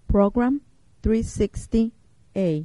Program 360A.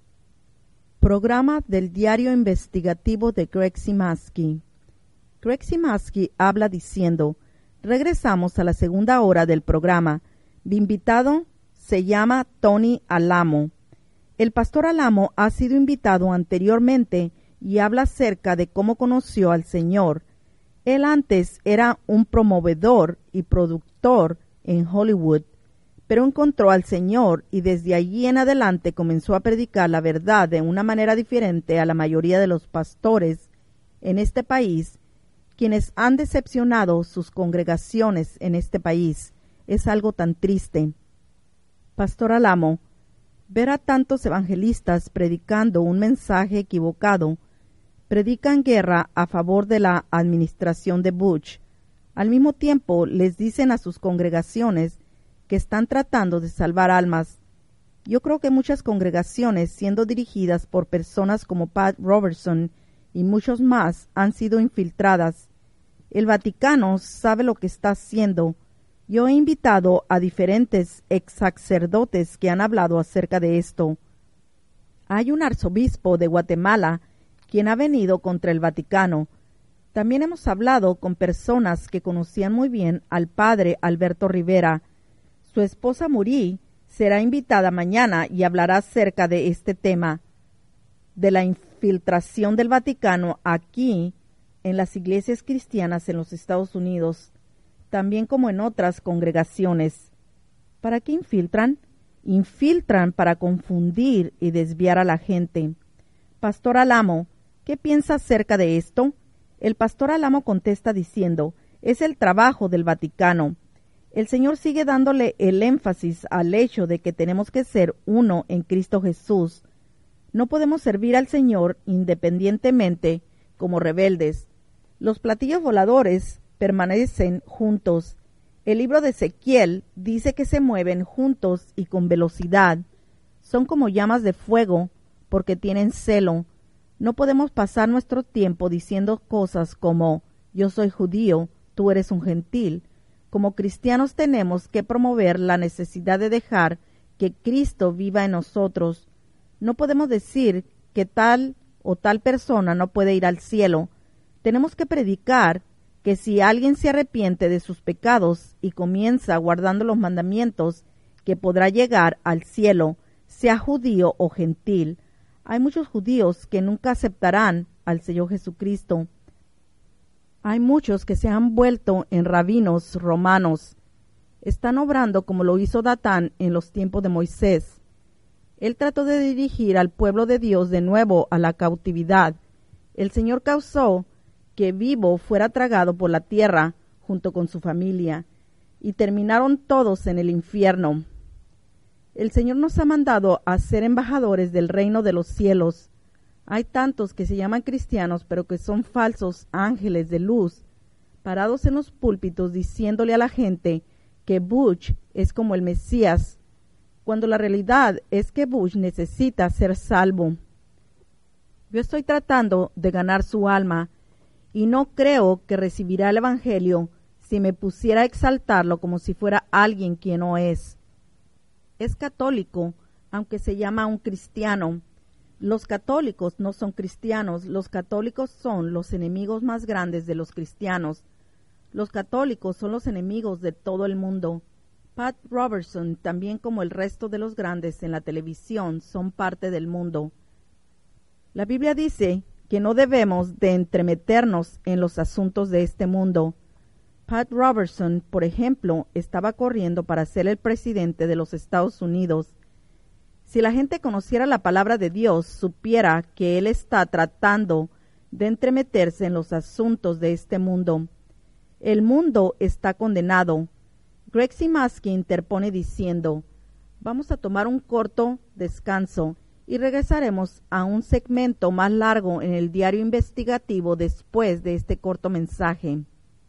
Programa del diario investigativo de Greg Simaski. Greg Simaski habla diciendo: regresamos a la segunda hora del programa. Mi invitado se llama Tony Alamo. El pastor Alamo ha sido invitado anteriormente y habla acerca de cómo conoció al Señor. Él antes era un promovedor y productor en Hollywood, pero encontró al Señor y desde allí en adelante comenzó a predicar la verdad de una manera diferente a la mayoría de los pastores en este país, quienes han decepcionado sus congregaciones en este país. Es algo tan triste. Pastor Alamo, ver a tantos evangelistas predicando un mensaje equivocado, predican guerra a favor de la administración de Bush. Al mismo tiempo les dicen a sus congregaciones que están tratando de salvar almas. Yo creo que muchas congregaciones, siendo dirigidas por personas como Pat Robertson y muchos más, han sido infiltradas. El Vaticano sabe lo que está haciendo. Yo he invitado a diferentes ex sacerdotes que han hablado acerca de esto. Hay un arzobispo de Guatemala quien ha venido contra el Vaticano. También hemos hablado con personas que conocían muy bien al padre Alberto Rivera. Su esposa Muri será invitada mañana y hablará acerca de este tema, de la infiltración del Vaticano aquí en las iglesias cristianas en los Estados Unidos, también como en otras congregaciones. ¿Para qué infiltran? Infiltran para confundir y desviar a la gente. Pastor Alamo, ¿qué piensa acerca de esto? El pastor Alamo contesta diciendo: es el trabajo del Vaticano. El Señor sigue dándole el énfasis al hecho de que tenemos que ser uno en Cristo Jesús. No podemos servir al Señor independientemente como rebeldes. Los platillos voladores permanecen juntos. El libro de Ezequiel dice que se mueven juntos y con velocidad. Son como llamas de fuego porque tienen celo. No podemos pasar nuestro tiempo diciendo cosas como: yo soy judío, tú eres un gentil. Como cristianos tenemos que promover la necesidad de dejar que Cristo viva en nosotros. No podemos decir que tal o tal persona no puede ir al cielo. Tenemos que predicar que si alguien se arrepiente de sus pecados y comienza guardando los mandamientos, que podrá llegar al cielo, sea judío o gentil. Hay muchos judíos que nunca aceptarán al Señor Jesucristo. Hay muchos que se han vuelto en rabinos romanos. Están obrando como lo hizo Datán en los tiempos de Moisés. Él trató de dirigir al pueblo de Dios de nuevo a la cautividad. El Señor causó que vivo fuera tragado por la tierra junto con su familia, y terminaron todos en el infierno. El Señor nos ha mandado a ser embajadores del reino de los cielos. Hay tantos que se llaman cristianos, pero que son falsos ángeles de luz, parados en los púlpitos diciéndole a la gente que Bush es como el Mesías, cuando la realidad es que Bush necesita ser salvo. Yo estoy tratando de ganar su alma, y no creo que recibirá el Evangelio si me pusiera a exaltarlo como si fuera alguien que no es. Es católico, aunque se llama un cristiano. Los católicos no son cristianos. Los católicos son los enemigos más grandes de los cristianos. Los católicos son los enemigos de todo el mundo. Pat Robertson, también como el resto de los grandes en la televisión, son parte del mundo. La Biblia dice que no debemos de entremeternos en los asuntos de este mundo. Pat Robertson, por ejemplo, estaba corriendo para ser el presidente de los Estados Unidos. Si la gente conociera la palabra de Dios, supiera que Él está tratando de entremeterse en los asuntos de este mundo. El mundo está condenado. Greg Simaski interpone diciendo: vamos a tomar un corto descanso y regresaremos a un segmento más largo en el diario investigativo después de este corto mensaje.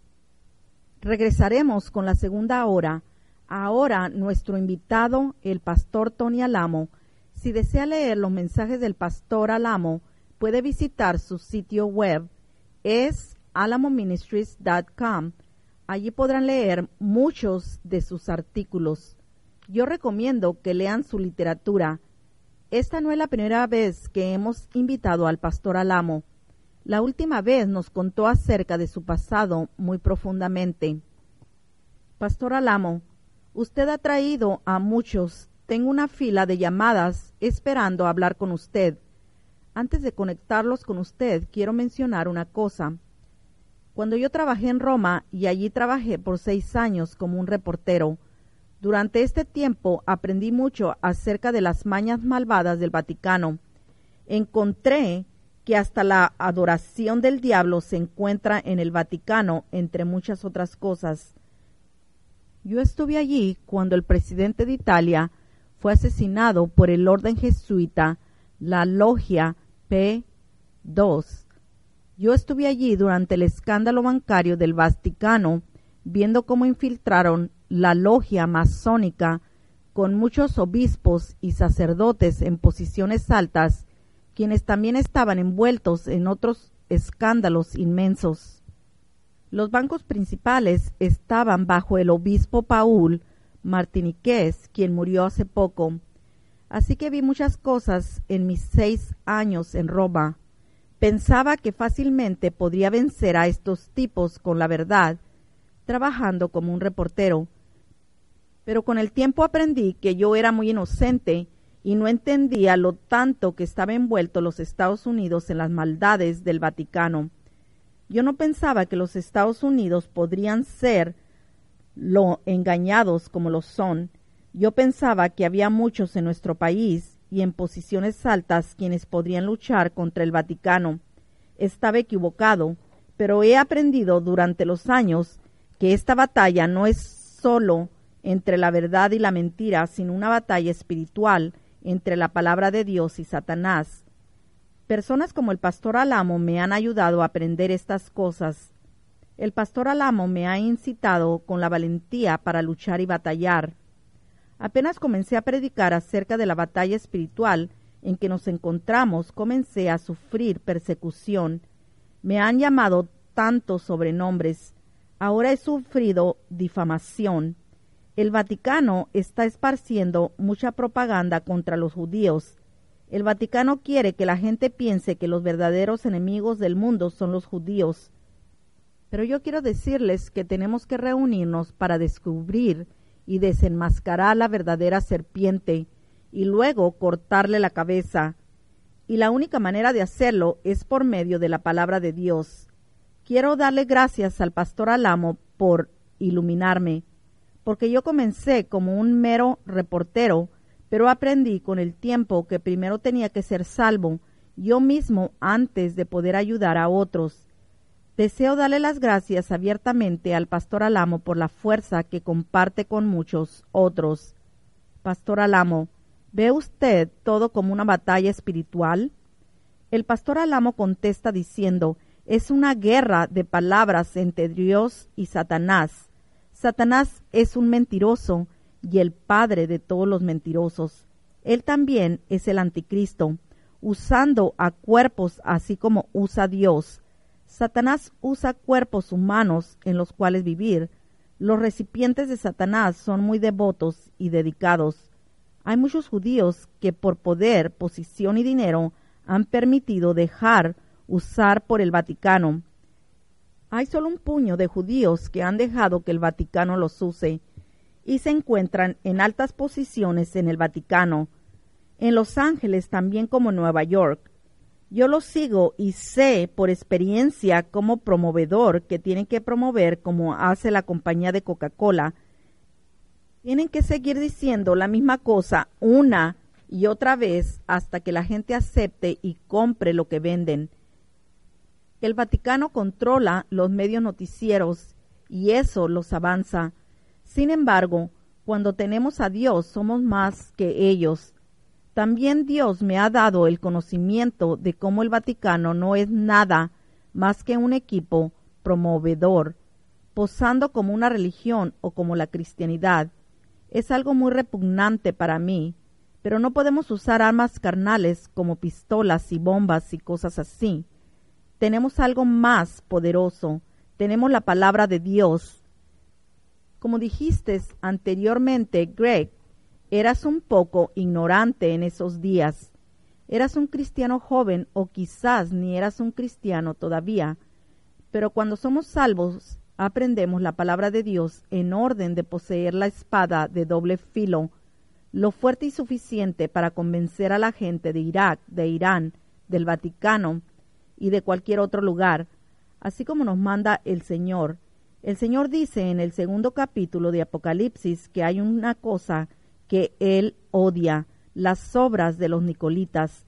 Regresaremos con la segunda hora. Ahora nuestro invitado, el pastor Tony Alamo. Si desea leer los mensajes del pastor Alamo, puede visitar su sitio web, es alamoministries.com. Allí podrán leer muchos de sus artículos. Yo recomiendo que lean su literatura. Esta no es la primera vez que hemos invitado al pastor Alamo. La última vez nos contó acerca de su pasado muy profundamente. Pastor Alamo, usted ha traído a muchos. Tengo una fila de llamadas esperando hablar con usted. Antes de conectarlos con usted, quiero mencionar una cosa. Cuando yo trabajé en Roma, y allí trabajé por 6 años como un reportero, durante este tiempo aprendí mucho acerca de las mañas malvadas del Vaticano. Encontré que hasta la adoración del diablo se encuentra en el Vaticano, entre muchas otras cosas. Yo estuve allí cuando el presidente de Italia fue asesinado por el orden jesuita, la Logia P2. Yo estuve allí durante el escándalo bancario del Vaticano, viendo cómo infiltraron la logia masónica con muchos obispos y sacerdotes en posiciones altas, quienes también estaban envueltos en otros escándalos inmensos. Los bancos principales estaban bajo el obispo Paul Martiniquez, quien murió hace poco. Así que vi muchas cosas en mis 6 años en Roma. Pensaba que fácilmente podría vencer a estos tipos con la verdad, trabajando como un reportero. Pero con el tiempo aprendí que yo era muy inocente y no entendía lo tanto que estaba envuelto los Estados Unidos en las maldades del Vaticano. Yo no pensaba que los Estados Unidos podrían ser lo engañados como lo son. Yo pensaba que había muchos en nuestro país y en posiciones altas quienes podrían luchar contra el Vaticano. Estaba equivocado, pero he aprendido durante los años que esta batalla no es solo entre la verdad y la mentira, sino una batalla espiritual entre la palabra de Dios y Satanás. Personas como el pastor Alamo me han ayudado a aprender estas cosas. El pastor Alamo me ha incitado con la valentía para luchar y batallar. Apenas comencé a predicar acerca de la batalla espiritual en que nos encontramos, comencé a sufrir persecución. Me han llamado tantos sobrenombres. Ahora he sufrido difamación. El Vaticano está esparciendo mucha propaganda contra los judíos. El Vaticano quiere que la gente piense que los verdaderos enemigos del mundo son los judíos. Pero yo quiero decirles que tenemos que reunirnos para descubrir y desenmascarar la verdadera serpiente y luego cortarle la cabeza. Y la única manera de hacerlo es por medio de la palabra de Dios. Quiero darle gracias al pastor Alamo por iluminarme, porque yo comencé como un mero reportero, pero aprendí con el tiempo que primero tenía que ser salvo yo mismo antes de poder ayudar a otros. Deseo darle las gracias abiertamente al pastor Alamo por la fuerza que comparte con muchos otros. Pastor Alamo, ¿ve usted todo como una batalla espiritual? El pastor Alamo contesta diciendo, es una guerra de palabras entre Dios y Satanás. Satanás es un mentiroso y el padre de todos los mentirosos. Él también es el anticristo, usando a cuerpos así como usa Dios. Satanás usa cuerpos humanos en los cuales vivir. Los recipientes de Satanás son muy devotos y dedicados. Hay muchos judíos que por poder, posición y dinero han permitido dejar usar por el Vaticano. Hay solo un puño de judíos que han dejado que el Vaticano los use y se encuentran en altas posiciones en el Vaticano, en Los Ángeles también como Nueva York. Yo los sigo y sé por experiencia como promovedor que tienen que promover como hace la compañía de Coca-Cola. Tienen que seguir diciendo la misma cosa una y otra vez hasta que la gente acepte y compre lo que venden. El Vaticano controla los medios noticieros y eso los avanza. Sin embargo, cuando tenemos a Dios somos más que ellos. También Dios me ha dado el conocimiento de cómo el Vaticano no es nada más que un equipo promovedor, posando como una religión o como la cristianidad. Es algo muy repugnante para mí, pero no podemos usar armas carnales como pistolas y bombas y cosas así. Tenemos algo más poderoso, tenemos la palabra de Dios. Como dijiste anteriormente, Greg, Eras un poco ignorante en esos días. Eras un cristiano joven o quizás ni eras un cristiano todavía. Pero cuando somos salvos, aprendemos la palabra de Dios en orden de poseer la espada de doble filo, lo fuerte y suficiente para convencer a la gente de Irak, de Irán, del Vaticano y de cualquier otro lugar, así como nos manda el Señor. El Señor dice en el 2º capítulo de Apocalipsis que hay una cosa que Él odia, las obras de los nicolitas.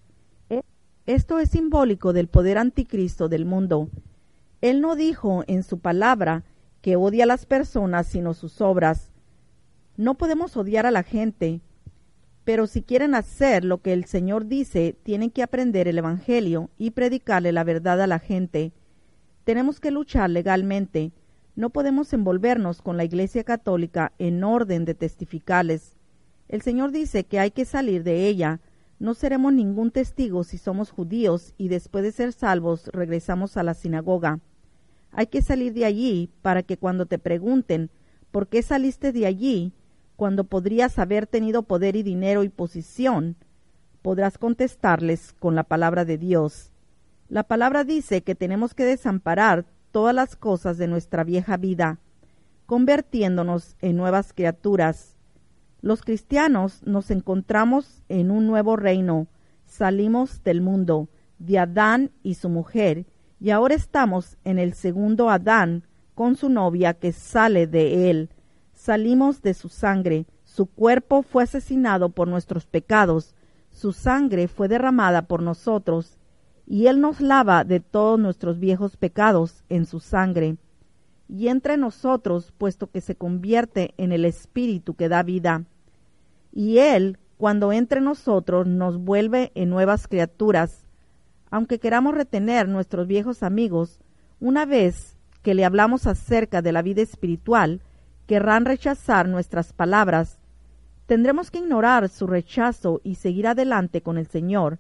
Esto es simbólico del poder anticristo del mundo. Él no dijo en su palabra que odia a las personas, sino sus obras. No podemos odiar a la gente, pero si quieren hacer lo que el Señor dice, tienen que aprender el Evangelio y predicarle la verdad a la gente. Tenemos que luchar legalmente. No podemos envolvernos con la Iglesia Católica en orden de testificarles. El Señor dice que hay que salir de ella. No seremos ningún testigo si somos judíos y después de ser salvos regresamos a la sinagoga. Hay que salir de allí para que cuando te pregunten ¿por qué saliste de allí?, cuando podrías haber tenido poder y dinero y posición, podrás contestarles con la palabra de Dios. La palabra dice que tenemos que desamparar todas las cosas de nuestra vieja vida, convirtiéndonos en nuevas criaturas. Los cristianos nos encontramos en un nuevo reino, salimos del mundo, de Adán y su mujer, y ahora estamos en el segundo Adán con su novia que sale de él. Salimos de su sangre, su cuerpo fue asesinado por nuestros pecados, su sangre fue derramada por nosotros, y Él nos lava de todos nuestros viejos pecados en su sangre, y entra en nosotros, puesto que se convierte en el Espíritu que da vida. Y Él, cuando entra en nosotros, nos vuelve en nuevas criaturas. Aunque queramos retener nuestros viejos amigos, una vez que le hablamos acerca de la vida espiritual, querrán rechazar nuestras palabras. Tendremos que ignorar su rechazo y seguir adelante con el Señor.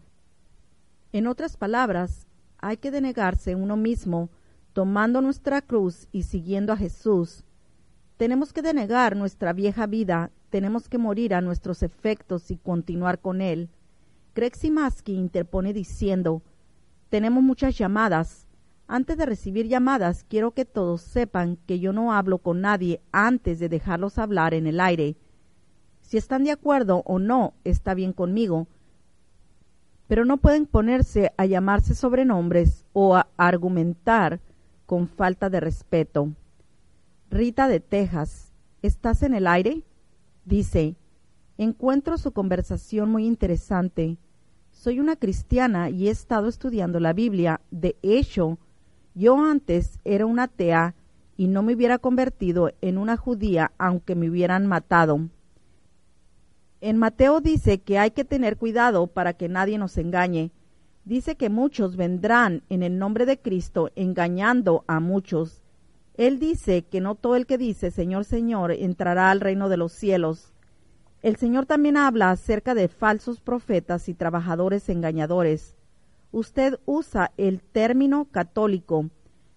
En otras palabras, hay que denegarse uno mismo, tomando nuestra cruz y siguiendo a Jesús. Tenemos que denegar nuestra vieja vida, tenemos que morir a nuestros efectos y continuar con Él. Craig Simaski interpone diciendo, tenemos muchas llamadas. Antes de recibir llamadas, quiero que todos sepan que yo no hablo con nadie antes de dejarlos hablar en el aire. Si están de acuerdo o no, está bien conmigo, pero no pueden ponerse a llamarse sobrenombres o a argumentar con falta de respeto. Rita de Texas, ¿estás en el aire? Dice, encuentro su conversación muy interesante. Soy una cristiana y he estado estudiando la Biblia. De hecho, yo antes era una atea y no me hubiera convertido en una judía aunque me hubieran matado. En Mateo dice que hay que tener cuidado para que nadie nos engañe. Dice que muchos vendrán en el nombre de Cristo engañando a muchos. Él dice que no todo el que dice Señor, Señor entrará al reino de los cielos. El Señor también habla acerca de falsos profetas y trabajadores engañadores. Usted usa el término católico.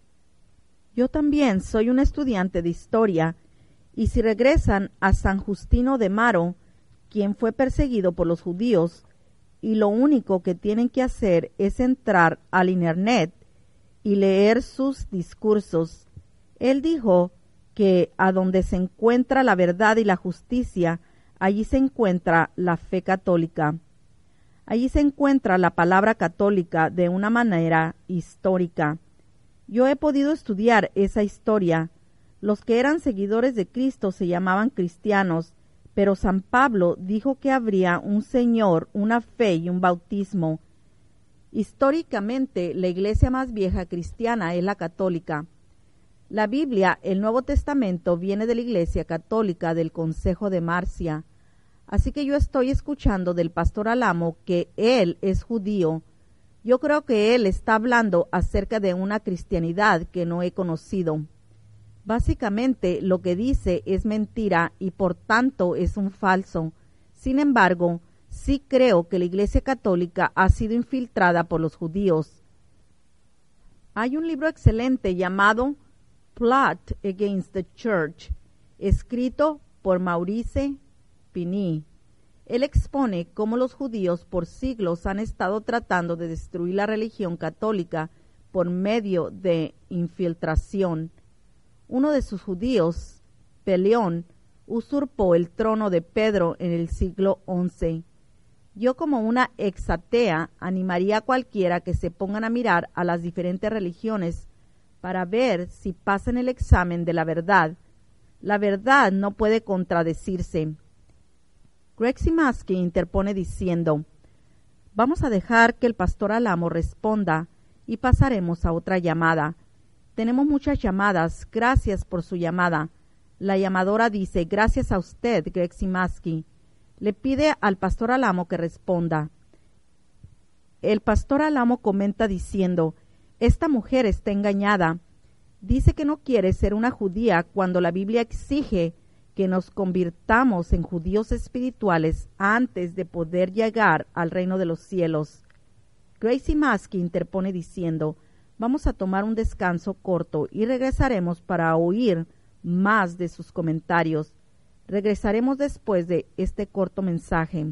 Yo también soy un estudiante de historia, y si regresan a San Justino de Maro, quien fue perseguido por los judíos, y lo único que tienen que hacer es entrar al internet y leer sus discursos. Él dijo que a donde se encuentra la verdad y la justicia, allí se encuentra la fe católica. Allí se encuentra la palabra católica de una manera histórica. Yo he podido estudiar esa historia. Los que eran seguidores de Cristo se llamaban cristianos, pero San Pablo dijo que habría un Señor, una fe y un bautismo. Históricamente, la iglesia más vieja cristiana es la católica. La Biblia, el Nuevo Testamento, viene de la Iglesia Católica del Consejo de Marcia. Así que yo estoy escuchando del pastor Alamo que él es judío. Yo creo que él está hablando acerca de una cristianidad que no he conocido. Básicamente lo que dice es mentira y por tanto es un falso. Sin embargo, sí creo que la Iglesia Católica ha sido infiltrada por los judíos. Hay un libro excelente llamado Plot Against the Church, escrito por Maurice Finney. Él expone cómo los judíos por siglos han estado tratando de destruir la religión católica por medio de infiltración. Uno de sus judíos, Peleón, usurpó el trono de Pedro en el siglo XI. Yo, como una exatea, animaría a cualquiera que se pongan a mirar a las diferentes religiones para ver si pasan el examen de la verdad. La verdad no puede contradecirse. Greg Simaski interpone diciendo: vamos a dejar que el pastor Alamo responda y pasaremos a otra llamada. Tenemos muchas llamadas. Gracias por su llamada. La llamadora dice: gracias a usted, Greg Simaski. Le pide al pastor Alamo que responda. El pastor Alamo comenta diciendo: esta mujer está engañada. Dice que no quiere ser una judía cuando la Biblia exige que nos convirtamos en judíos espirituales antes de poder llegar al reino de los cielos. Greg Simaski interpone diciendo: vamos a tomar un descanso corto y regresaremos para oír más de sus comentarios. Regresaremos después de este corto mensaje.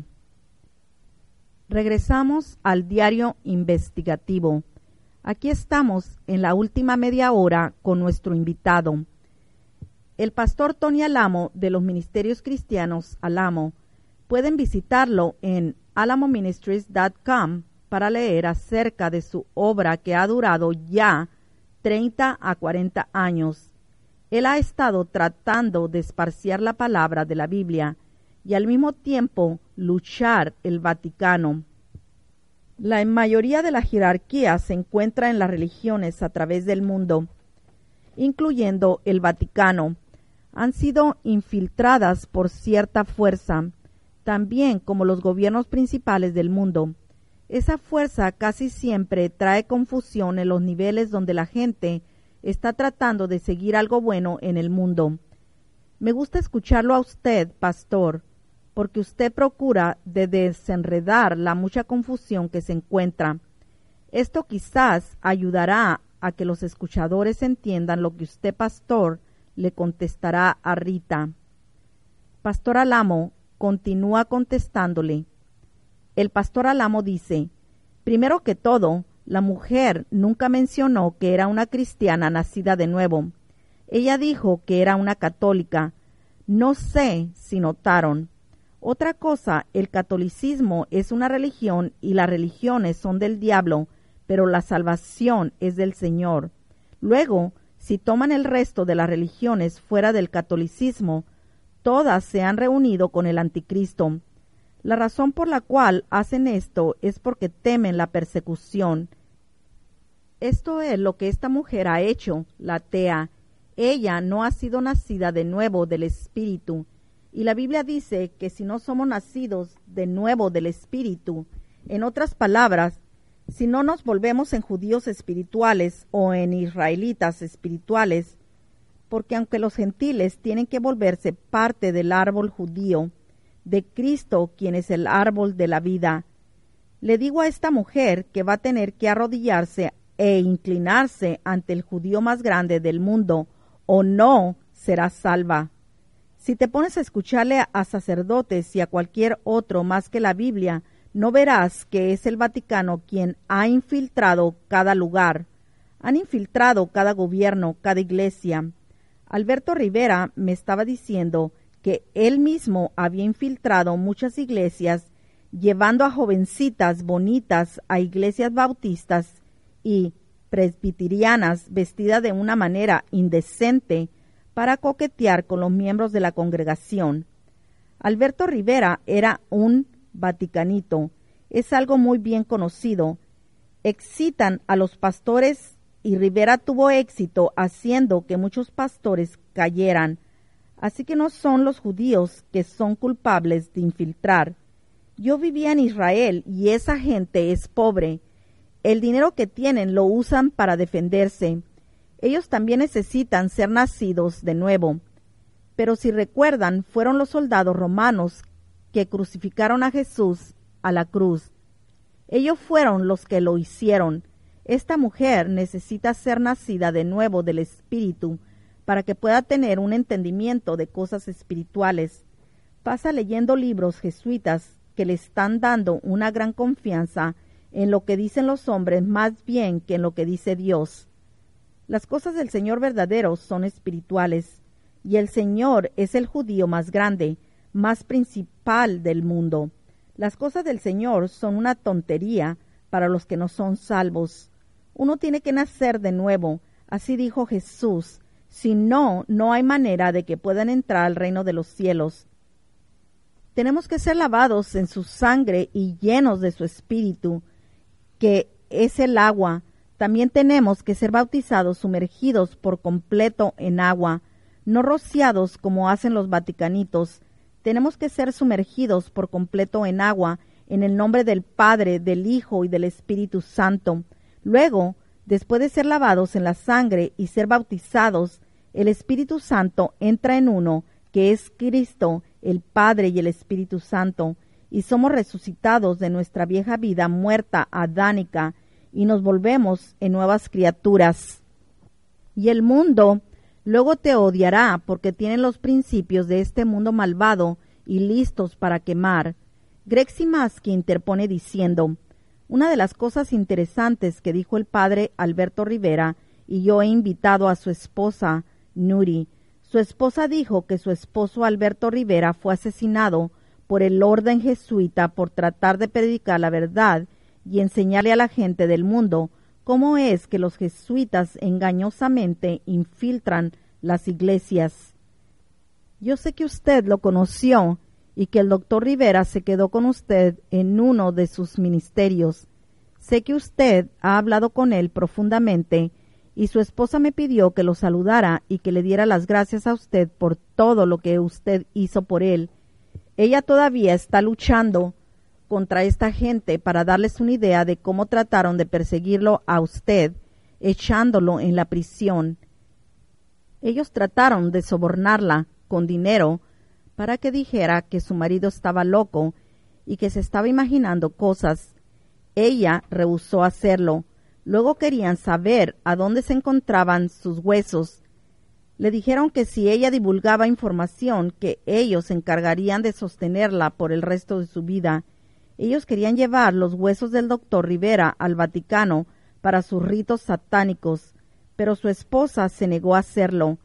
Regresamos al diario investigativo. Aquí estamos en la última media hora con nuestro invitado. El pastor Tony Alamo de los Ministerios Cristianos Alamo. Pueden visitarlo en alamoministries.com para leer acerca de su obra que ha durado ya 30 a 40 años. Él ha estado tratando de esparcir la palabra de la Biblia y al mismo tiempo luchar el Vaticano. La mayoría de la jerarquía se encuentra en las religiones a través del mundo, incluyendo el Vaticano. Han sido infiltradas por cierta fuerza, también como los gobiernos principales del mundo. Esa fuerza casi siempre trae confusión en los niveles donde la gente está tratando de seguir algo bueno en el mundo. Me gusta escucharlo a usted, pastor, porque usted procura de desenredar la mucha confusión que se encuentra. Esto quizás ayudará a que los escuchadores entiendan lo que usted, pastor, le contestará a Rita. Pastor Alamo continúa contestándole. El pastor Alamo dice: primero que todo, la mujer nunca mencionó que era una cristiana nacida de nuevo. Ella dijo que era una católica. No sé si notaron. Otra cosa, el catolicismo es una religión y las religiones son del diablo, pero la salvación es del Señor. Luego, si toman el resto de las religiones fuera del catolicismo, todas se han reunido con el anticristo. La razón por la cual hacen esto es porque temen la persecución. Esto es lo que esta mujer ha hecho, la atea. Ella no ha sido nacida de nuevo del Espíritu. Y la Biblia dice que si no somos nacidos de nuevo del Espíritu, en otras palabras, si no nos volvemos en judíos espirituales o en israelitas espirituales, porque aunque los gentiles tienen que volverse parte del árbol judío, de Cristo, quien es el árbol de la vida, le digo a esta mujer que va a tener que arrodillarse e inclinarse ante el judío más grande del mundo, o no será salva. Si te pones a escucharle a sacerdotes y a cualquier otro más que la Biblia, no verás que es el Vaticano quien ha infiltrado cada lugar. Han infiltrado cada gobierno, cada iglesia. Alberto Rivera me estaba diciendo que él mismo había infiltrado muchas iglesias, llevando a jovencitas bonitas a iglesias bautistas y presbiterianas vestidas de una manera indecente para coquetear con los miembros de la congregación. Alberto Rivera era un vaticanito. Es algo muy bien conocido. Excitan a los pastores y Rivera tuvo éxito haciendo que muchos pastores cayeran. Así que no son los judíos que son culpables de infiltrar. Yo vivía en Israel y esa gente es pobre. El dinero que tienen lo usan para defenderse. Ellos también necesitan ser nacidos de nuevo. Pero si recuerdan, fueron los soldados romanos que crucificaron a Jesús a la cruz. Ellos fueron los que lo hicieron. Esta mujer necesita ser nacida de nuevo del Espíritu para que pueda tener un entendimiento de cosas espirituales. pasa leyendo libros jesuitas que le están dando una gran confianza en lo que dicen los hombres más bien que en lo que dice Dios. Las cosas del Señor verdaderos son espirituales, y el Señor es el judío más grande, más principal del mundo. Las cosas del Señor son una tontería para los que no son salvos. Uno tiene que nacer de nuevo, así dijo Jesús, si no, no hay manera de que puedan entrar al reino de los cielos. Tenemos que ser lavados en su sangre y llenos de su espíritu, que es el agua. También tenemos que ser bautizados, sumergidos por completo en agua, no rociados como hacen los vaticanitos. Tenemos que ser sumergidos por completo en agua, en el nombre del Padre, del Hijo y del Espíritu Santo. Luego, después de ser lavados en la sangre y ser bautizados, el Espíritu Santo entra en uno, que es Cristo, el Padre y el Espíritu Santo, y somos resucitados de nuestra vieja vida muerta, adánica, y nos volvemos en nuevas criaturas. Y el mundo luego te odiará porque tienen los principios de este mundo malvado y listos para quemar. Greg Simaski interpone diciendo, una de las cosas interesantes que dijo el padre Alberto Rivera, y yo he invitado a su esposa, Nuri. Su esposa dijo que su esposo Alberto Rivera fue asesinado por el orden jesuita por tratar de predicar la verdad y enseñarle a la gente del mundo cómo es que los jesuitas engañosamente infiltran las iglesias. Yo sé que usted lo conoció y que el doctor Rivera se quedó con usted en uno de sus ministerios. Sé que usted ha hablado con él profundamente y su esposa me pidió que lo saludara y que le diera las gracias a usted por todo lo que usted hizo por él. Ella todavía está luchando contra esta gente para darles una idea de cómo trataron de perseguirlo a usted, echándolo en la prisión. Ellos trataron de sobornarla con dinero para que dijera que su marido estaba loco y que se estaba imaginando cosas. Ella rehusó hacerlo. Luego querían saber a dónde se encontraban sus huesos. Le dijeron que si ella divulgaba información, que ellos se encargarían de sostenerla por el resto de su vida. Ellos querían llevar los huesos del doctor Rivera al Vaticano para sus ritos satánicos, pero su esposa se negó a hacerlo.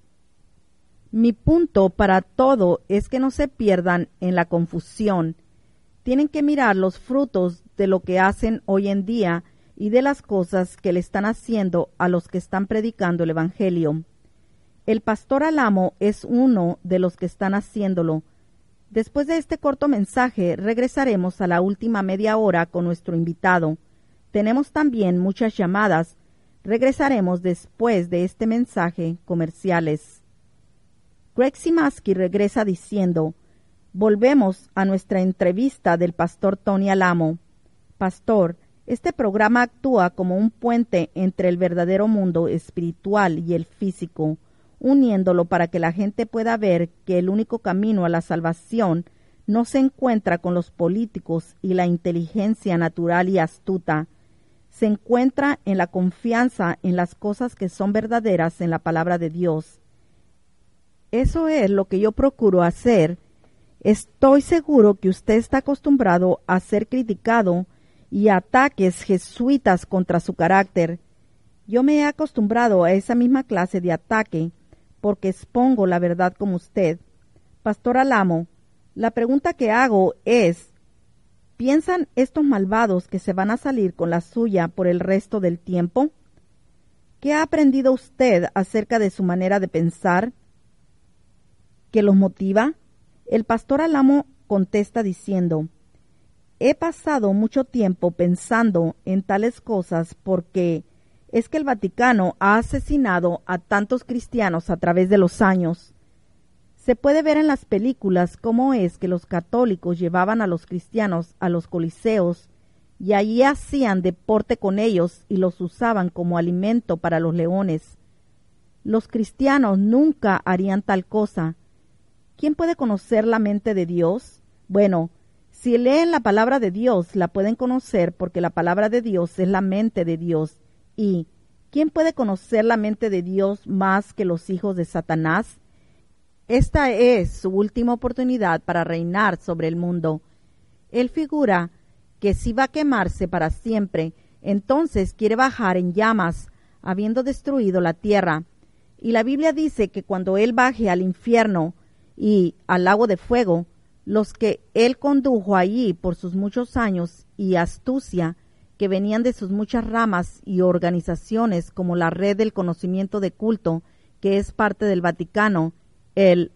Mi punto para todo es que no se pierdan en la confusión. Tienen que mirar los frutos de lo que hacen hoy en día y de las cosas que le están haciendo a los que están predicando el Evangelio. El pastor Alamo es uno de los que están haciéndolo. Después de este corto mensaje, regresaremos a la última media hora con nuestro invitado. Tenemos también muchas llamadas. Regresaremos después de este mensaje comerciales. Greg Simaski regresa diciendo, volvemos a nuestra entrevista del pastor Tony Alamo. Pastor, este programa actúa como un puente entre el verdadero mundo espiritual y el físico, uniéndolo para que la gente pueda ver que el único camino a la salvación no se encuentra con los políticos y la inteligencia natural y astuta. Se encuentra en la confianza en las cosas que son verdaderas en la palabra de Dios. Eso es lo que yo procuro hacer. Estoy seguro que usted está acostumbrado a ser criticado y a ataques jesuitas contra su carácter. Yo me he acostumbrado a esa misma clase de ataque porque expongo la verdad como usted. Pastor Alamo, la pregunta que hago es, ¿piensan estos malvados que se van a salir con la suya por el resto del tiempo? ¿Qué ha aprendido usted acerca de su manera de pensar? ¿Qué los motiva? El pastor Alamo contesta diciendo, he pasado mucho tiempo pensando en tales cosas porque es que el Vaticano ha asesinado a tantos cristianos a través de los años. Se puede ver en las películas cómo es que los católicos llevaban a los cristianos a los coliseos y allí hacían deporte con ellos y los usaban como alimento para los leones. Los cristianos nunca harían tal cosa. ¿Quién puede conocer la mente de Dios? Bueno, si leen la palabra de Dios, la pueden conocer porque la palabra de Dios es la mente de Dios. ¿Y quién puede conocer la mente de Dios más que los hijos de Satanás? Esta es su última oportunidad para reinar sobre el mundo. Él figura que si va a quemarse para siempre, entonces quiere bajar en llamas, habiendo destruido la tierra. Y la Biblia dice que cuando Él baje al infierno y al lago de fuego, los que Él condujo allí por sus muchos años y astucia, que venían de sus muchas ramas y organizaciones como la Red del Conocimiento de Culto, que es parte del Vaticano, el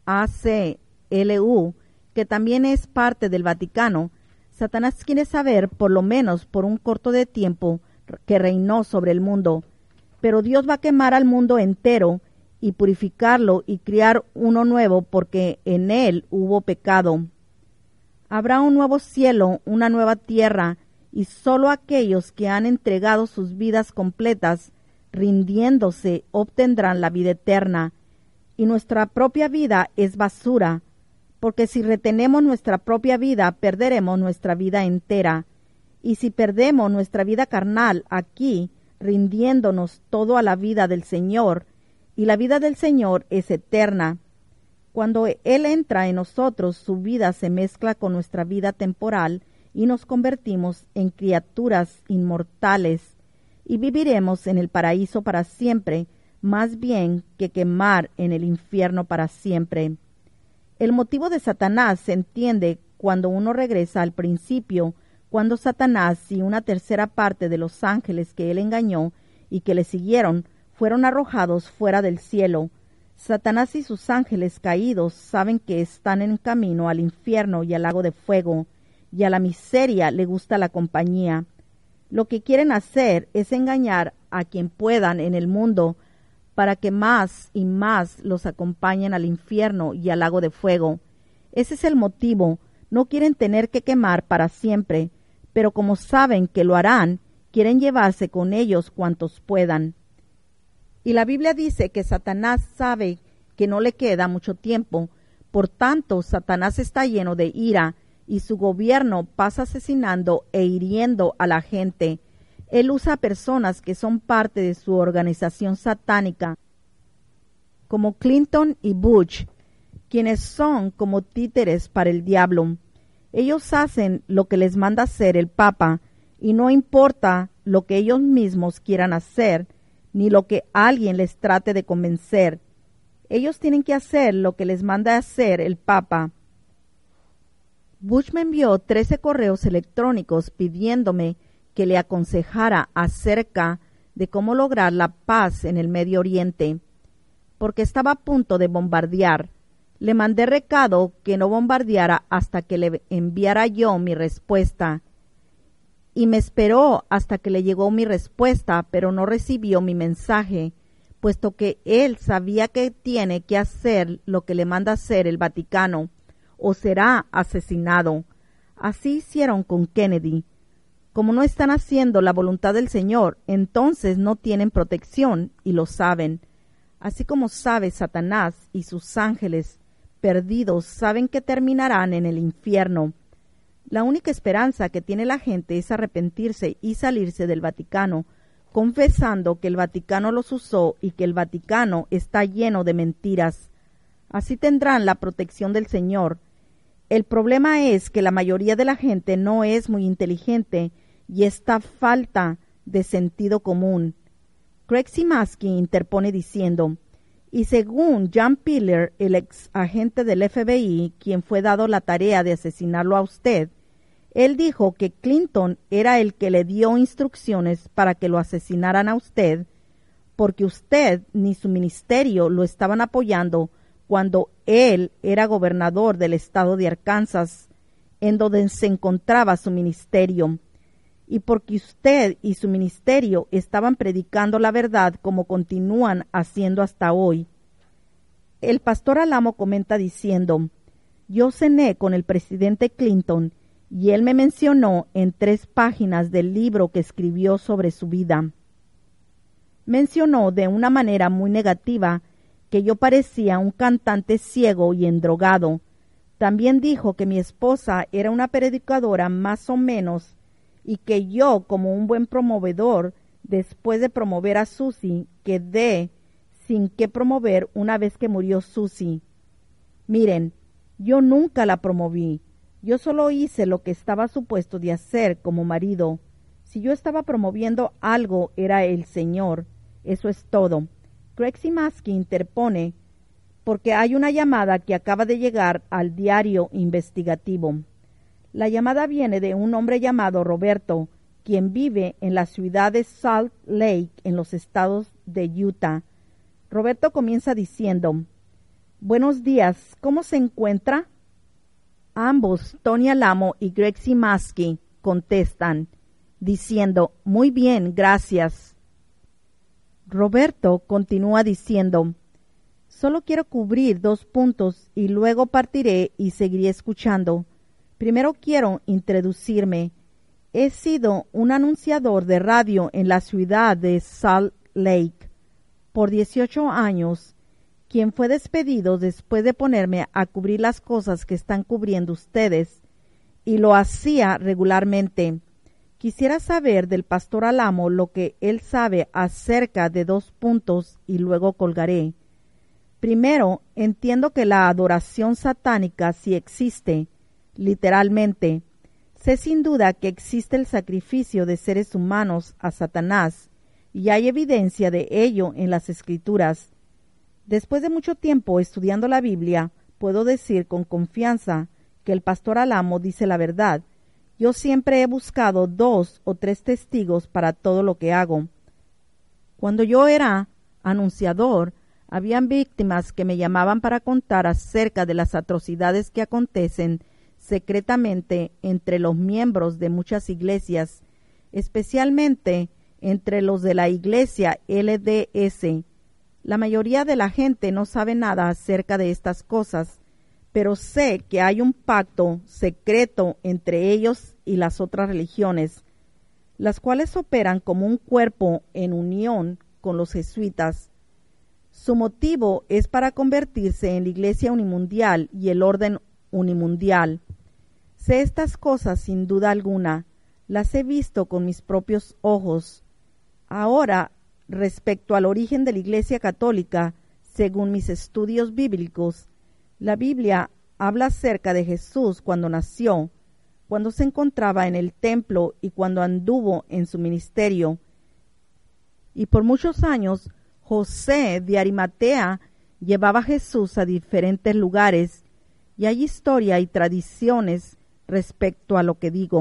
ACLU, que también es parte del Vaticano, Satanás quiere saber, por lo menos por un corto de tiempo, que reinó sobre el mundo. Pero Dios va a quemar al mundo entero y purificarlo y criar uno nuevo, porque en él hubo pecado. Habrá un nuevo cielo, una nueva tierra, y sólo aquellos que han entregado sus vidas completas, rindiéndose, obtendrán la vida eterna. Y nuestra propia vida es basura, porque si retenemos nuestra propia vida, perderemos nuestra vida entera. Y si perdemos nuestra vida carnal aquí, rindiéndonos todo a la vida del Señor, y la vida del Señor es eterna. Cuando Él entra en nosotros, su vida se mezcla con nuestra vida temporal y nos convertimos en criaturas inmortales y viviremos en el paraíso para siempre, más bien que quemar en el infierno para siempre. El motivo de Satanás se entiende cuando uno regresa al principio, cuando Satanás y una tercera parte de los ángeles que él engañó y que le siguieron fueron arrojados fuera del cielo. Satanás y sus ángeles caídos saben que están en camino al infierno y al lago de fuego, y a la miseria le gusta la compañía. Lo que quieren hacer es engañar a quien puedan en el mundo para que más y más los acompañen al infierno y al lago de fuego. Ese es el motivo. No quieren tener que quemar para siempre, pero como saben que lo harán, quieren llevarse con ellos cuantos puedan. Y la Biblia dice que Satanás sabe que no le queda mucho tiempo. Por tanto, Satanás está lleno de ira y su gobierno pasa asesinando e hiriendo a la gente. Él usa a personas que son parte de su organización satánica, como Clinton y Bush, quienes son como títeres para el diablo. Ellos hacen lo que les manda hacer el Papa, y no importa lo que ellos mismos quieran hacer, ni lo que alguien les trate de convencer. Ellos tienen que hacer lo que les manda hacer el Papa. Bush me envió 13 correos electrónicos pidiéndome que le aconsejara acerca de cómo lograr la paz en el Medio Oriente, porque estaba a punto de bombardear. Le mandé recado que no bombardeara hasta que le enviara yo mi respuesta, y me esperó hasta que le llegó mi respuesta, pero no recibió mi mensaje, puesto que él sabía que tiene que hacer lo que le manda hacer el Vaticano, o será asesinado. Así hicieron con Kennedy. Como no están haciendo la voluntad del Señor, entonces no tienen protección y lo saben. Así como sabe Satanás y sus ángeles perdidos saben que terminarán en el infierno. La única esperanza que tiene la gente es arrepentirse y salirse del Vaticano, confesando que el Vaticano los usó y que el Vaticano está lleno de mentiras. Así tendrán la protección del Señor. El problema es que la mayoría de la gente no es muy inteligente y está falta de sentido común. Craig Simaski interpone diciendo, y según John Piller, el ex agente del FBI, quien fue dado la tarea de asesinarlo a usted, él dijo que Clinton era el que le dio instrucciones para que lo asesinaran a usted, porque usted ni su ministerio lo estaban apoyando cuando él era gobernador del estado de Arkansas, en donde se encontraba su ministerio, y porque usted y su ministerio estaban predicando la verdad como continúan haciendo hasta hoy. El pastor Alamo comenta diciendo, yo cené con el presidente Clinton y él me mencionó en 3 páginas del libro que escribió sobre su vida. Mencionó de una manera muy negativa que yo parecía un cantante ciego y endrogado. También dijo que mi esposa era una predicadora más o menos y que yo, como un buen promovedor, después de promover a Susie, quedé sin qué promover una vez que murió Susie. Miren, yo nunca la promoví. Yo solo hice lo que estaba supuesto de hacer como marido. Si yo estaba promoviendo algo, era el Señor. Eso es todo. Craig Simaski interpone porque hay una llamada que acaba de llegar al diario investigativo. La llamada viene de un hombre llamado Roberto, quien vive en la ciudad de Salt Lake, en los estados de Utah. Roberto comienza diciendo: Buenos días, ¿cómo se encuentra? Ambos, Tony Alamo y Greg Simaski, contestan, diciendo: Muy bien, gracias. Roberto continúa diciendo: Solo quiero cubrir 2 puntos y luego partiré y seguiré escuchando. Primero quiero introducirme. He sido un anunciador de radio en la ciudad de Salt Lake por 18 años, quien fue despedido después de ponerme a cubrir las cosas que están cubriendo ustedes, y lo hacía regularmente. Quisiera saber del pastor Alamo lo que él sabe acerca de 2 puntos y luego colgaré. Primero, entiendo que la adoración satánica sí existe, literalmente. Sé sin duda que existe el sacrificio de seres humanos a Satanás, y hay evidencia de ello en las Escrituras. Después de mucho tiempo estudiando la Biblia, puedo decir con confianza que el pastor Alamo dice la verdad. Yo siempre he buscado 2 o 3 testigos para todo lo que hago. Cuando yo era anunciador, habían víctimas que me llamaban para contar acerca de las atrocidades que acontecen secretamente entre los miembros de muchas iglesias, especialmente entre los de la iglesia LDS. La mayoría de la gente no sabe nada acerca de estas cosas, pero sé que hay un pacto secreto entre ellos y las otras religiones, las cuales operan como un cuerpo en unión con los jesuitas. Su motivo es para convertirse en la Iglesia Unimundial y el orden unimundial. Sé estas cosas sin duda alguna, las he visto con mis propios ojos. Ahora, respecto al origen de la Iglesia Católica, según mis estudios bíblicos, la Biblia habla acerca de Jesús cuando nació, cuando se encontraba en el templo y cuando anduvo en su ministerio. Y por muchos años, José de Arimatea llevaba a Jesús a diferentes lugares, y hay historia y tradiciones respecto a lo que digo.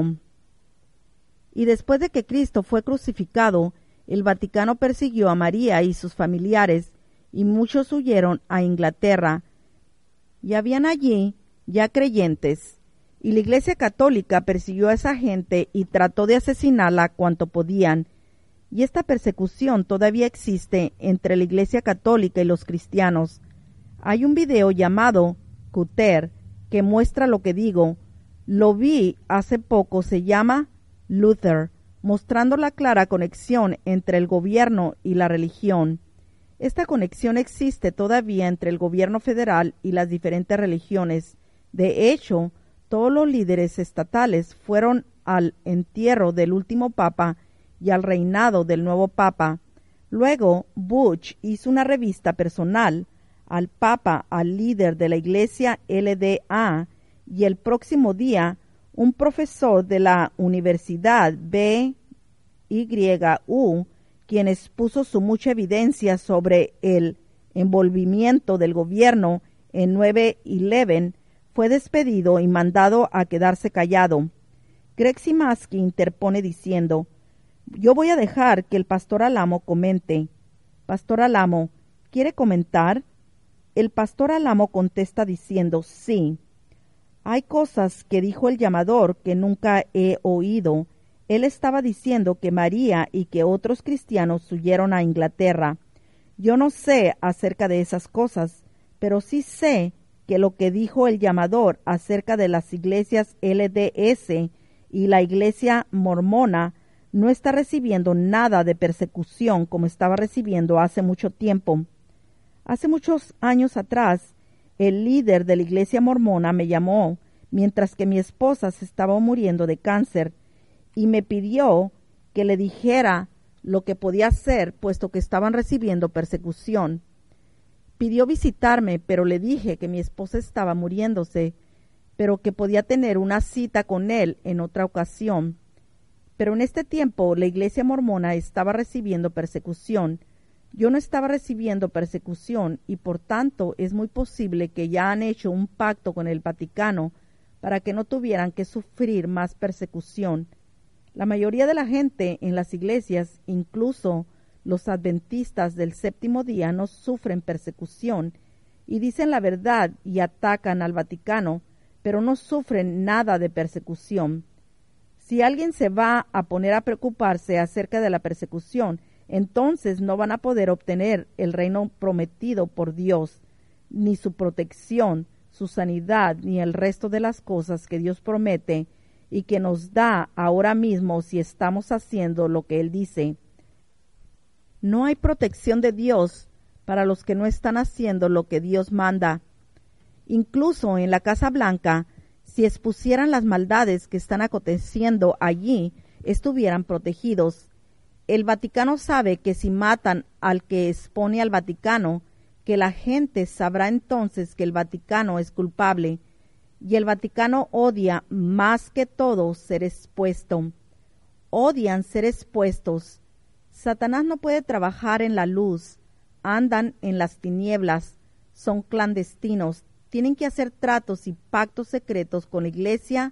Y después de que Cristo fue crucificado, el Vaticano persiguió a María y sus familiares, y muchos huyeron a Inglaterra. Y habían allí ya creyentes, y la Iglesia Católica persiguió a esa gente y trató de asesinarla cuanto podían. Y esta persecución todavía existe entre la Iglesia Católica y los cristianos. Hay un video llamado Cutter que muestra lo que digo. Lo vi hace poco, se llama Luther, mostrando la clara conexión entre el gobierno y la religión. Esta conexión existe todavía entre el gobierno federal y las diferentes religiones. De hecho, todos los líderes estatales fueron al entierro del último papa y al reinado del nuevo papa. Luego, Bush hizo una revista personal al papa, al líder de la iglesia LDA, y el próximo día, un profesor de la Universidad BYU, quien expuso su mucha evidencia sobre el envolvimiento del gobierno en 9/11, fue despedido y mandado a quedarse callado. Greg Simaski interpone diciendo: Yo voy a dejar que el pastor Alamo comente. Pastor Alamo, ¿quiere comentar? El pastor Alamo contesta diciendo: Sí. Hay cosas que dijo el llamador que nunca he oído. Él estaba diciendo que María y que otros cristianos huyeron a Inglaterra. Yo no sé acerca de esas cosas, pero sí sé que lo que dijo el llamador acerca de las iglesias LDS y la iglesia mormona no está recibiendo nada de persecución como estaba recibiendo hace mucho tiempo. Hace muchos años atrás, el líder de la iglesia mormona me llamó mientras que mi esposa se estaba muriendo de cáncer y me pidió que le dijera lo que podía hacer puesto que estaban recibiendo persecución. Pidió visitarme, pero le dije que mi esposa estaba muriéndose, pero que podía tener una cita con él en otra ocasión. Pero en este tiempo la iglesia mormona estaba recibiendo persecución. Yo no estaba recibiendo persecución y por tanto es muy posible que ya han hecho un pacto con el Vaticano para que no tuvieran que sufrir más persecución. La mayoría de la gente en las iglesias, incluso los adventistas del séptimo día, no sufren persecución y dicen la verdad y atacan al Vaticano, pero no sufren nada de persecución. Si alguien se va a poner a preocuparse acerca de la persecución, entonces no van a poder obtener el reino prometido por Dios, ni su protección, su sanidad, ni el resto de las cosas que Dios promete y que nos da ahora mismo si estamos haciendo lo que Él dice. No hay protección de Dios para los que no están haciendo lo que Dios manda. Incluso en la Casa Blanca, si expusieran las maldades que están aconteciendo allí, estuvieran protegidos. El Vaticano sabe que si matan al que expone al Vaticano, que la gente sabrá entonces que el Vaticano es culpable, y el Vaticano odia más que todo ser expuesto. Odian ser expuestos. Satanás no puede trabajar en la luz, andan en las tinieblas, son clandestinos, tienen que hacer tratos y pactos secretos con la iglesia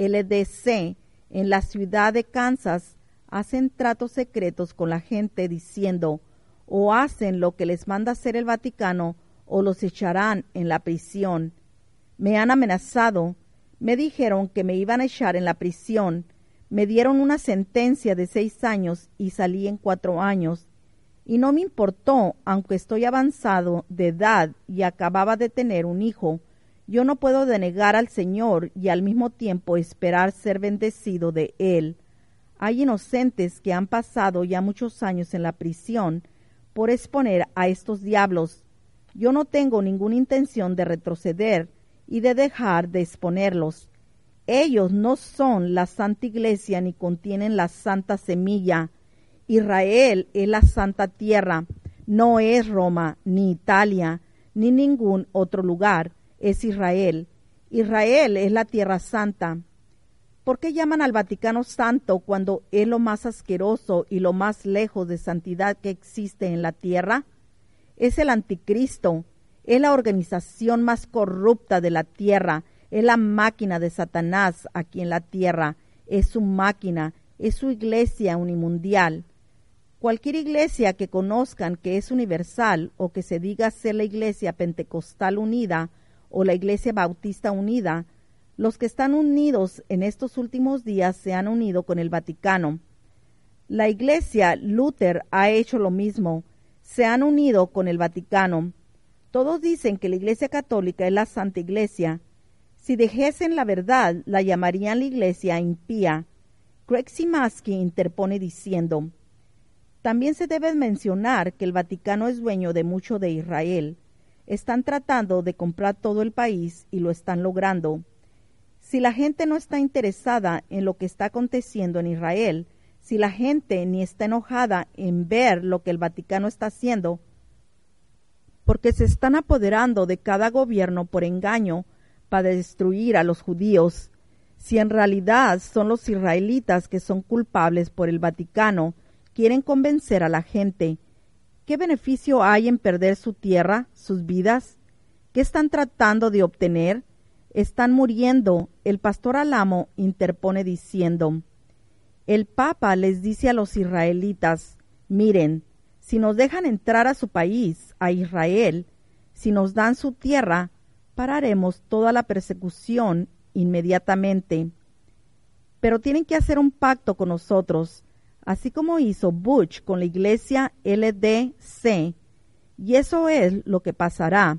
LDC en la ciudad de Kansas. Hacen tratos secretos con la gente diciendo, o hacen lo que les manda hacer el Vaticano o los echarán en la prisión. Me han amenazado, me dijeron que me iban a echar en la prisión, me dieron una sentencia de 6 años y salí en 4 años. Y no me importó, aunque estoy avanzado de edad y acababa de tener un hijo. Yo no puedo denegar al Señor y al mismo tiempo esperar ser bendecido de Él. Hay inocentes que han pasado ya muchos años en la prisión por exponer a estos diablos. Yo no tengo ninguna intención de retroceder y de dejar de exponerlos. Ellos no son la Santa Iglesia ni contienen la Santa Semilla. Israel es la Santa Tierra, no es Roma, ni Italia, ni ningún otro lugar, es Israel. Israel es la Tierra Santa. ¿Por qué llaman al Vaticano santo cuando es lo más asqueroso y lo más lejos de santidad que existe en la tierra? Es el anticristo, es la organización más corrupta de la tierra, es la máquina de Satanás aquí en la tierra, es su máquina, es su iglesia unimundial. Cualquier iglesia que conozcan que es universal o que se diga ser la Iglesia Pentecostal Unida o la Iglesia Bautista Unida, los que están unidos en estos últimos días se han unido con el Vaticano. La Iglesia Luther ha hecho lo mismo, se han unido con el Vaticano. Todos dicen que la Iglesia Católica es la Santa Iglesia. Si dijesen la verdad, la llamarían la Iglesia impía. Craig Simaski interpone diciendo, también se debe mencionar que el Vaticano es dueño de mucho de Israel. Están tratando de comprar todo el país y lo están logrando. Si la gente no está interesada en lo que está aconteciendo en Israel, si la gente ni está enojada en ver lo que el Vaticano está haciendo, porque se están apoderando de cada gobierno por engaño para destruir a los judíos, si en realidad son los israelitas que son culpables por el Vaticano, quieren convencer a la gente. ¿Qué beneficio hay en perder su tierra, sus vidas? ¿Qué están tratando de obtener? Están muriendo. El pastor Alamo interpone diciendo, el Papa les dice a los israelitas, miren, si nos dejan entrar a su país, a Israel, si nos dan su tierra, pararemos toda la persecución inmediatamente. Pero tienen que hacer un pacto con nosotros, así como hizo Bush con la iglesia LDC, y eso es lo que pasará.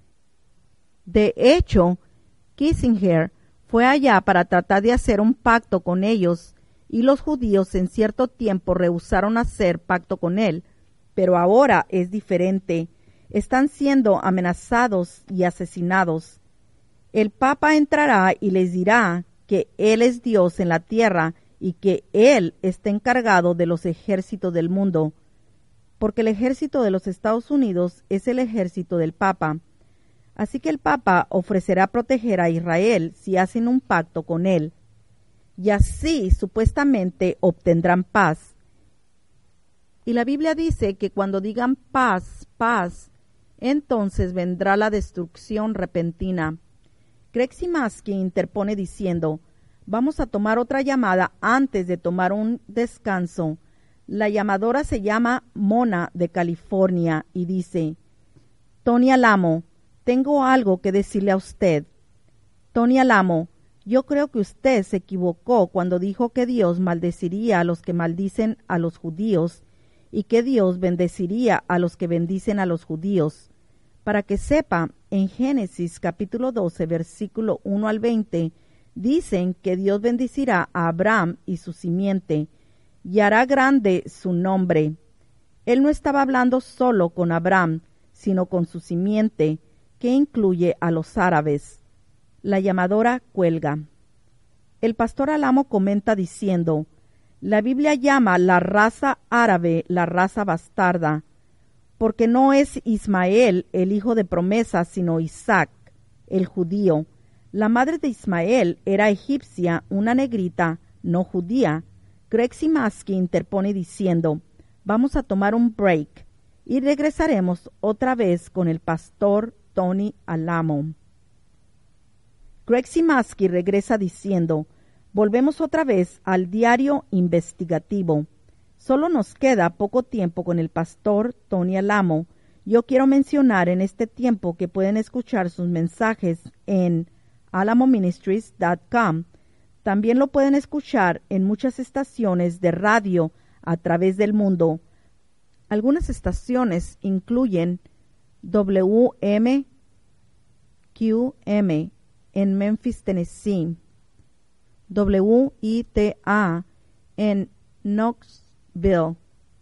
De hecho, Kissinger fue allá para tratar de hacer un pacto con ellos, y los judíos en cierto tiempo rehusaron hacer pacto con él, pero ahora es diferente. Están siendo amenazados y asesinados. El Papa entrará y les dirá que Él es Dios en la tierra y que Él está encargado de los ejércitos del mundo. porque el ejército de los Estados Unidos es el ejército del Papa. Así que el Papa ofrecerá proteger a Israel si hacen un pacto con él, y así supuestamente obtendrán paz. Y la Biblia dice que cuando digan paz, paz, entonces vendrá la destrucción repentina. Greg Simaski interpone diciendo, vamos a tomar otra llamada antes de tomar un descanso. La llamadora se llama Mona de California y dice, Tony Alamo, tengo algo que decirle a usted. Tony Alamo, yo creo que usted se equivocó cuando dijo que Dios maldeciría a los que maldicen a los judíos y que Dios bendeciría a los que bendicen a los judíos. Para que sepa, en Génesis capítulo 12, versículo 1 al 20, dicen que Dios bendecirá a Abraham y su simiente, y hará grande su nombre. Él no estaba hablando solo con Abraham, sino con su simiente, que incluye a los árabes. La llamadora cuelga. El pastor Alamo comenta diciendo, la Biblia llama la raza árabe la raza bastarda, porque no es Ismael el hijo de promesa, sino Isaac, el judío. La madre de Ismael era egipcia, una negrita, no judía. Greg Simaski interpone diciendo, vamos a tomar un break y regresaremos otra vez con el pastor Tony Alamo. Greg Simaski regresa diciendo, volvemos otra vez al diario investigativo. Solo nos queda poco tiempo con el pastor Tony Alamo. Yo quiero mencionar en este tiempo que pueden escuchar sus mensajes en alamoministries.com. También lo pueden escuchar en muchas estaciones de radio a través del mundo. Algunas estaciones incluyen WMQM en Memphis, Tennessee, WITA en Knoxville,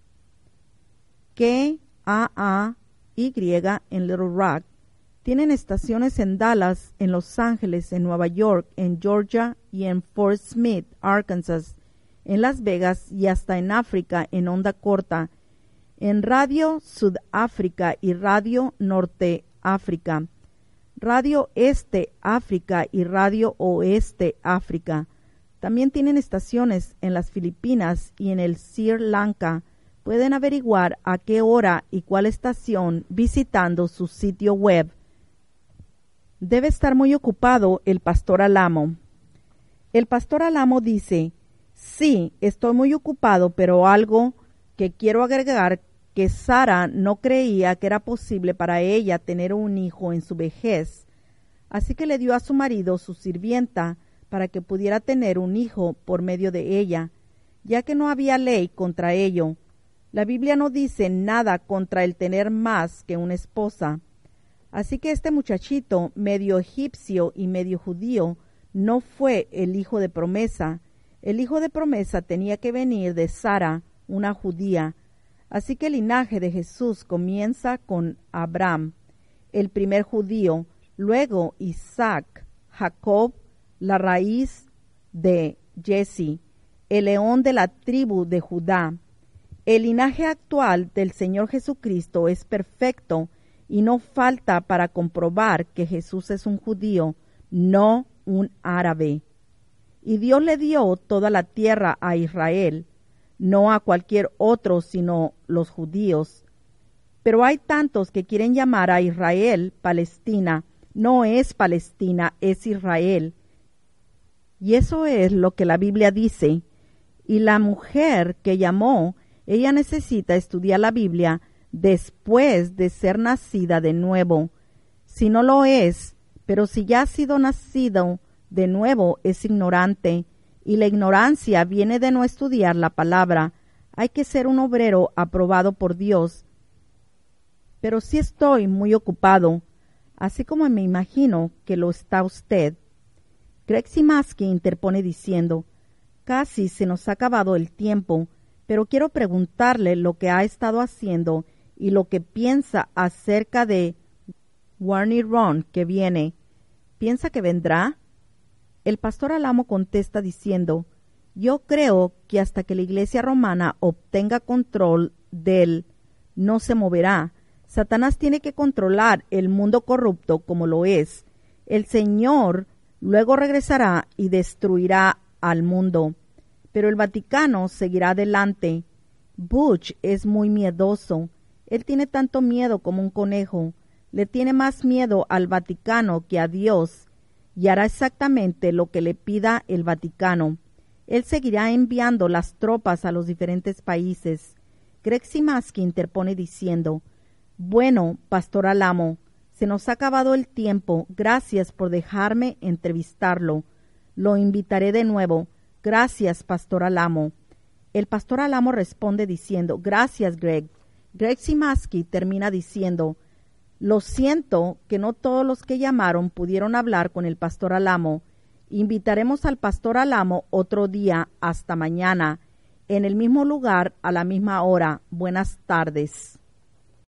KAAY en Little Rock. Tienen estaciones en Dallas, en Los Ángeles, en Nueva York, en Georgia y en Fort Smith, Arkansas, en Las Vegas y hasta en África en onda corta, en Radio Sudáfrica y Radio Norte África, Radio Este África y Radio Oeste África. También tienen estaciones en las Filipinas y en el Sri Lanka. Pueden averiguar a qué hora y cuál estación visitando su sitio web. Debe estar muy ocupado el pastor Alamo. El pastor Alamo dice, sí, estoy muy ocupado, pero algo que quiero agregar, que Sara no creía que era posible para ella tener un hijo en su vejez. Así que le dio a su marido su sirvienta para que pudiera tener un hijo por medio de ella, ya que no había ley contra ello. La Biblia no dice nada contra el tener más que una esposa. Así que este muchachito, medio egipcio y medio judío, no fue el hijo de promesa. El hijo de promesa tenía que venir de Sara, una judía. Así que el linaje de Jesús comienza con Abraham, el primer judío, luego Isaac, Jacob, la raíz de Jesse, el león de la tribu de Judá. El linaje actual del Señor Jesucristo es perfecto y no falta para comprobar que Jesús es un judío, no un árabe. Y Dios le dio toda la tierra a Israel, no a cualquier otro sino los judíos. Pero hay tantos que quieren llamar a Israel Palestina. No es Palestina, es Israel. Y eso es lo que la Biblia dice. Y la mujer que llamó, ella necesita estudiar la Biblia después de ser nacida de nuevo. Si no lo es, pero si ya ha sido nacido de nuevo, es ignorante. Y la ignorancia viene de no estudiar la palabra. Hay que ser un obrero aprobado por Dios. Pero sí estoy muy ocupado, así como me imagino que lo está usted. Greg Simaski interpone diciendo, casi se nos ha acabado el tiempo, pero quiero preguntarle lo que ha estado haciendo y lo que piensa acerca de Warner Ron que viene. ¿Piensa que vendrá? El pastor Alamo contesta diciendo, yo creo que hasta que la Iglesia romana obtenga control del no se moverá. Satanás tiene que controlar el mundo corrupto como lo es. El Señor luego regresará y destruirá al mundo. Pero el Vaticano seguirá adelante. Butch es muy miedoso. Él tiene tanto miedo como un conejo. Le tiene más miedo al Vaticano que a Dios, y hará exactamente lo que le pida el Vaticano. Él seguirá enviando las tropas a los diferentes países. Greg Simaski interpone diciendo: bueno, Pastor Alamo, se nos ha acabado el tiempo. Gracias por dejarme entrevistarlo. Lo invitaré de nuevo. Gracias, Pastor Alamo. El Pastor Alamo responde diciendo: gracias, Greg. Greg Simaski termina diciendo: lo siento que no todos los que llamaron pudieron hablar con el Pastor Alamo. Invitaremos al Pastor Alamo otro día. Hasta mañana, en el mismo lugar, a la misma hora. Buenas tardes.